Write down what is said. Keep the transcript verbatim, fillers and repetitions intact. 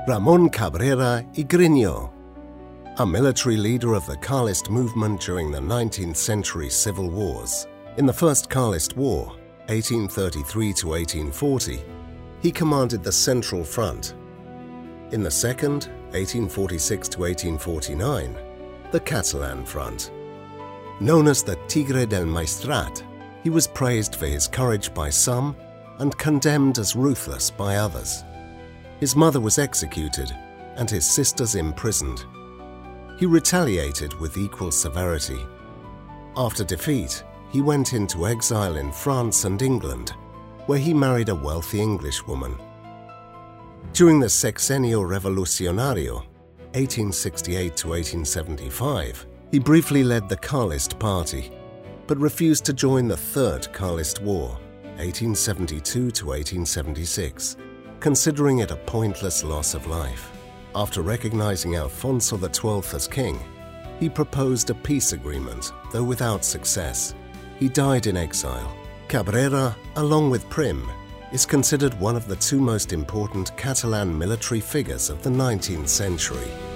Ramon Cabrera y Grinyo, a military leader of the Carlist movement during the nineteenth century civil wars. In the First Carlist War, eighteen thirty-three to eighteen forty, he commanded the Central Front. In the Second, eighteen forty-six to eighteen forty-nine, the Catalan Front. Known as the Tigre del Maestrat, he was praised for his courage by some and condemned as ruthless by others. His mother was executed and his sisters imprisoned. He retaliated with equal severity. After defeat, he went into exile in France and England, where he married a wealthy English woman. During the Sexenio Revolucionario, eighteen sixty-eight to eighteen seventy-five, he briefly led the Carlist Party, but refused to join the Third Carlist War, eighteen seventy-two to eighteen seventy-six, considering it a pointless loss of life. After recognizing Alfonso the twelfth as king, he proposed a peace agreement, though without success. He died in exile. Cabrera, along with Prim, is considered one of the two most important Catalan military figures of the nineteenth century.